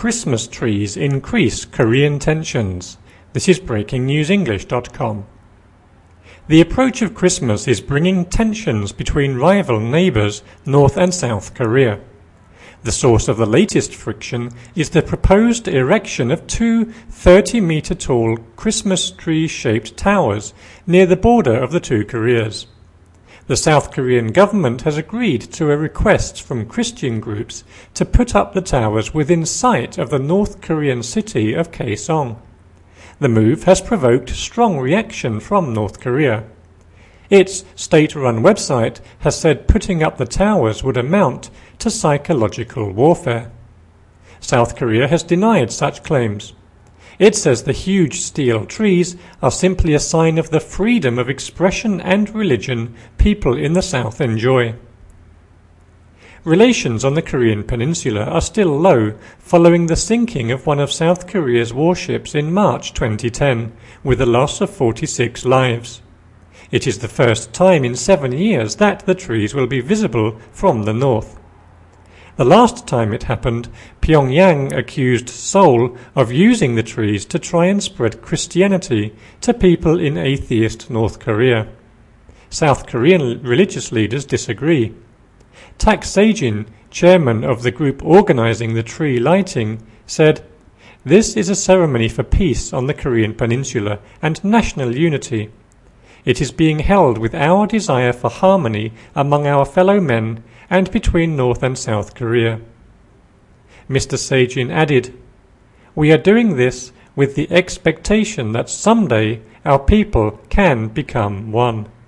Christmas trees increase Korean tensions. This is breakingnewsenglish.com. The approach of Christmas is bringing tensions between rival neighbours, North and South Korea. The source of the latest friction is the proposed erection of two 30-metre-tall Christmas tree-shaped towers near the border of the two Koreas. The South Korean government has agreed to a request from Christian groups to put up the towers within sight of the North Korean city of Kaesong. The move has provoked strong reaction from North Korea. Its state-run website has said putting up the towers would amount to psychological warfare. South Korea has denied such claims. It says the huge steel trees are simply a sign of the freedom of expression and religion people in the South enjoy. Relations on the Korean peninsula are still low following the sinking of one of South Korea's warships in March 2010, with the loss of 46 lives. It is the first time in 7 years that the trees will be visible from the north. The last time it happened, Pyongyang accused Seoul of using the trees to try and spread Christianity to people in atheist North Korea. South Korean religious leaders disagree. Tak Se-jin, chairman of the group organizing the tree lighting, said, "This is a ceremony for peace on the Korean peninsula and national unity. It is being held with our desire for harmony among our fellow men and between North and South Korea." Mr. Se-jin added, "We are doing this with the expectation that someday our people can become one."